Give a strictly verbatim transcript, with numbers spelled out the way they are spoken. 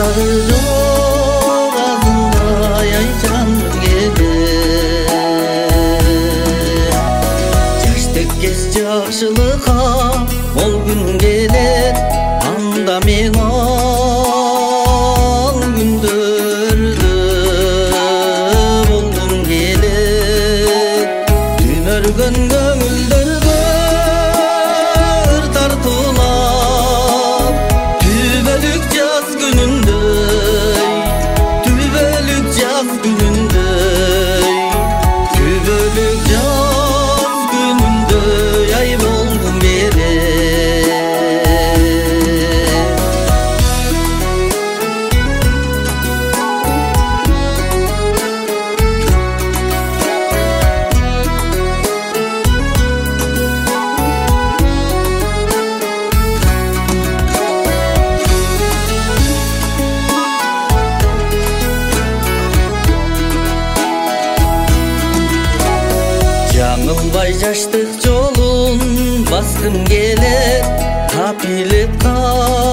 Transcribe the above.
жоқ азындай ай жаным келер. Жаштык кез жакшылыкка мол күн келет, анда мен ал күндөрдө болгум келет. Түнөргөн көңүлдөргө тартуулап, түбөлүк жаз күнүндөй, түбөлүк жаз күнүндөй, түбөлүк жаз күнүндөй ай болгум келет. Жаңылбай жаштык жолун баскым келет, тапилип